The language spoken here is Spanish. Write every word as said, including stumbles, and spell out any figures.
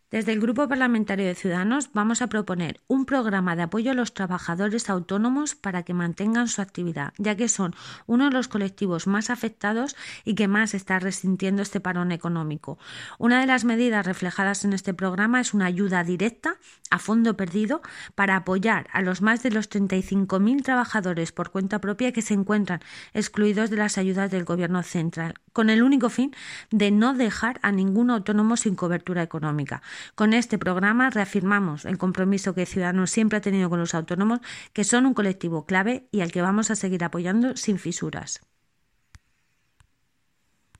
Desde el Grupo Parlamentario de Ciudadanos vamos a proponer un programa de apoyo a los trabajadores autónomos para que mantengan su actividad, ya que son uno de los colectivos más afectados y que más está resintiendo este parón económico. Una de las medidas reflejadas en este programa es una ayuda directa a fondo perdido para apoyar a los más de los treinta y cinco mil trabajadores por cuenta propia que se encuentran excluidos de las ayudas del Gobierno central, con el único fin de no dejar a ningún autónomo sin cobertura económica. Con este programa reafirmamos el compromiso que Ciudadanos siempre ha tenido con los autónomos, que son un colectivo clave y al que vamos a seguir apoyando sin fisuras.